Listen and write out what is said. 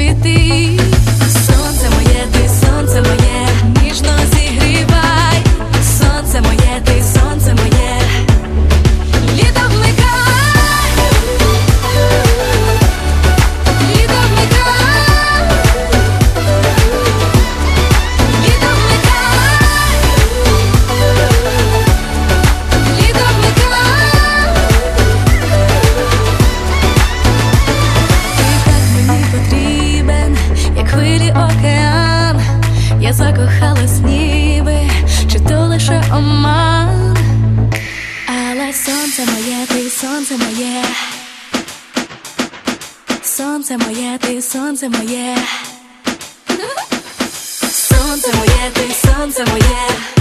світи. Сонце моє, ти сонце моє, ніжно зігрівай. Сонце моє, ти сонце моє, літо вмикай, літо вмикай, літо вмикай, літо вмикай. Ти так мені потрібен, як хвилі океан. Я закохалась ніби, чи то лише оман. Але сонце моє, ти сонце моє, сонце моє, ти сонце моє, сонце моє, ти сонце моє.